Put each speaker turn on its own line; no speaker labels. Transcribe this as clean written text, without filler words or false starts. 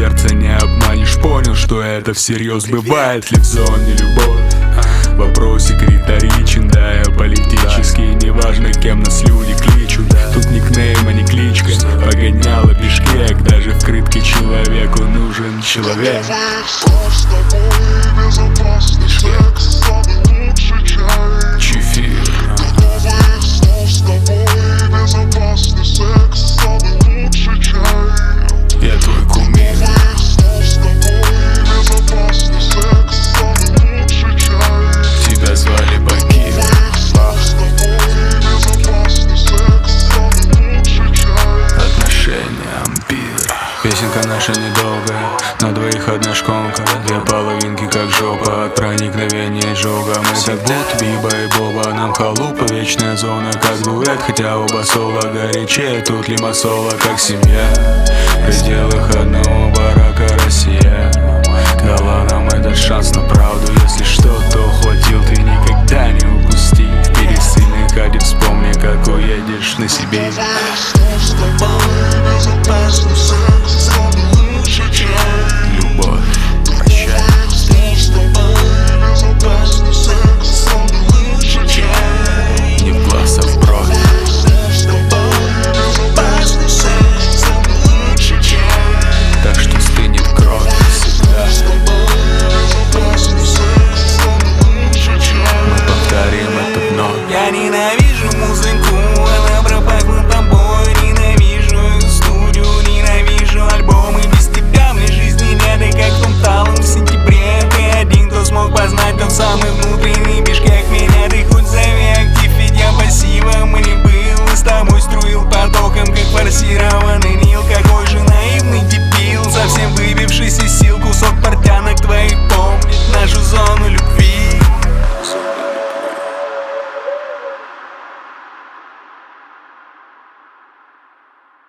сердце не обманешь. Понял, что это всерьез. Бывает ли в зоне любовь? Вопросик риторичен, да, я политический. Неважно, кем нас люди кличут. Тут никнейм, а не кличка. Погоняла бишкек. Даже в крытке человеку нужен человек. Чефир. Я твой кумир. Тебя звали Бакир. Отношения ампир. Песенка наша недолгая, на двоих одна шконка. Две половинки как жопа, от проникновения изжога. Мы как будто Биба и Боба, нам халупа вечная зона. Как дуэт, хотя оба соло горячее. Тут лимассола как семья, в пределах одного барака Россия дала нам этот шанс на правду. Если что-то ухватил, ты никогда не упусти. В пересыльной ходе вспомни, как уедешь на себе. Любовь, прощай. Не в глаз, а в бровь. Так что стынет кровь всегда. Мы повторим это вновь.
Я ненавижу